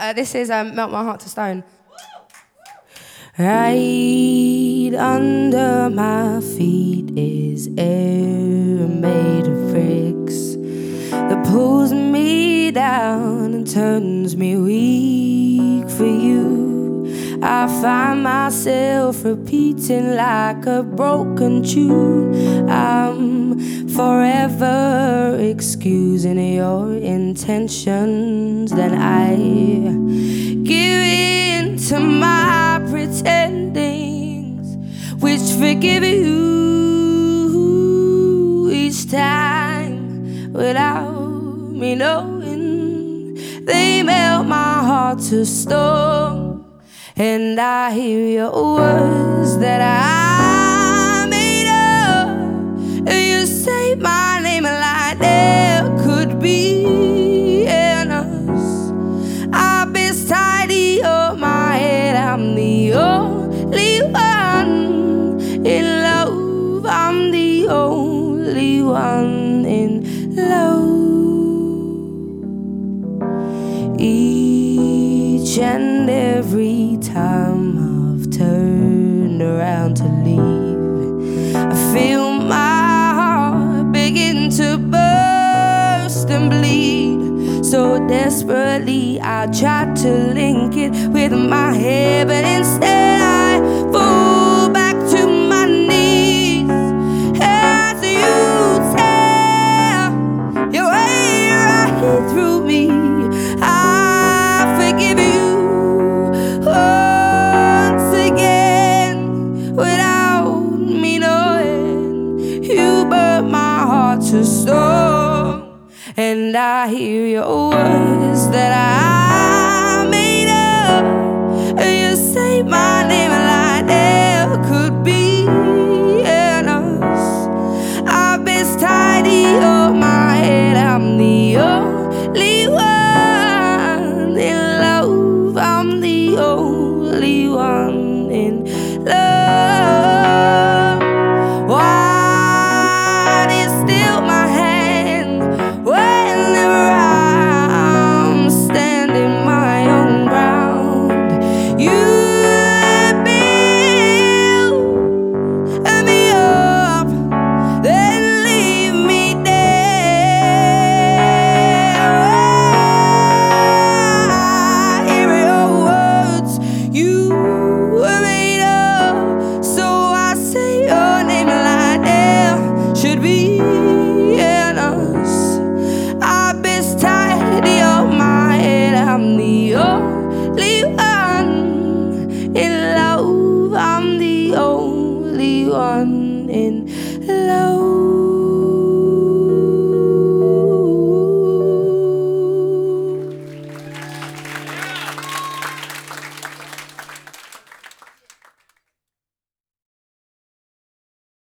This is Melt My Heart to Stone. Right under my feet is air made of bricks that pulls me down and turns me weak for you. I find myself repeating like a broken tune. I'm forever excusing your intentions. Then I give in to my pretendings, which forgive you each time without me knowing. They melt my heart to stone. And I hear your words that I made up, and you say my name like there could be an us. I've been tidy up my head, I'm the only one in love. I'm the only one in love. Each and every time I've turned around to leave, I feel my heart begin to burst and bleed. So desperately I tried to link it with my head, but instead I fall back to my knees. As you tear your way right through me, I forgive you once again without me knowing. You burnt my heart to stone. And I hear your words that I made up, and you say my name like there could be an us. I've been tidy up my head, I'm the only one in love. I'm the only one in love. Why do you steal my hand whenever I'm standing my own ground? You build me up, then leave me there. I hear your words, you were made up, so I say your name like there should be an us. I've been tidy up my head, I'm the only one in love. I'm the only one in love.